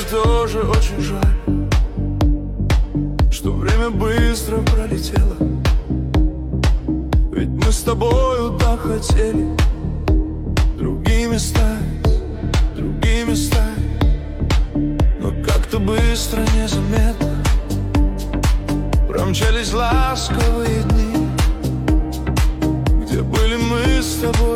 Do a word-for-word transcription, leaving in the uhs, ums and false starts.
тоже очень жаль, что время быстро пролетело. Ведь мы с тобою так хотели другими стать, другими стать. Но как-то быстро, незаметно промчались ласковые дни, где были мы с тобой